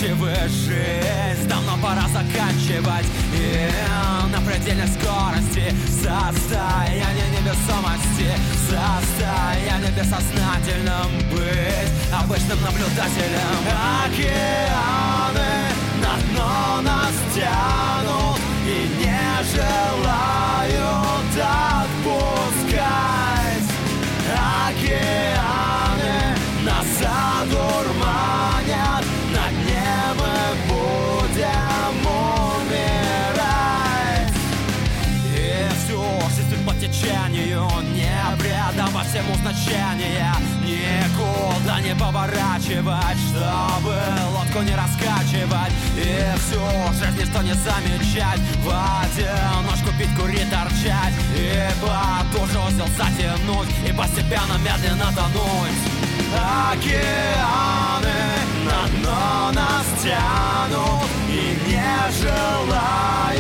выворачиваешь жизнь. Давно пора заканчивать. И на предельной скорости состояние невесомости, состояние бессознательным быть обычным наблюдателем. Океаны на дно нас тянут и не желают отпускать. Океаны нас одурманят, на дне мы будем умирать. И всю жизнь по течению, не придавая всему значения, никуда не поворачивать, чтобы лодку не раскачивать. И всю жизнь ничто не замечать, в одиночку пить, курить, торчать, и потуже узел затянуть, и постепенно медленно тонуть. Океаны на дно нас тянут и не желают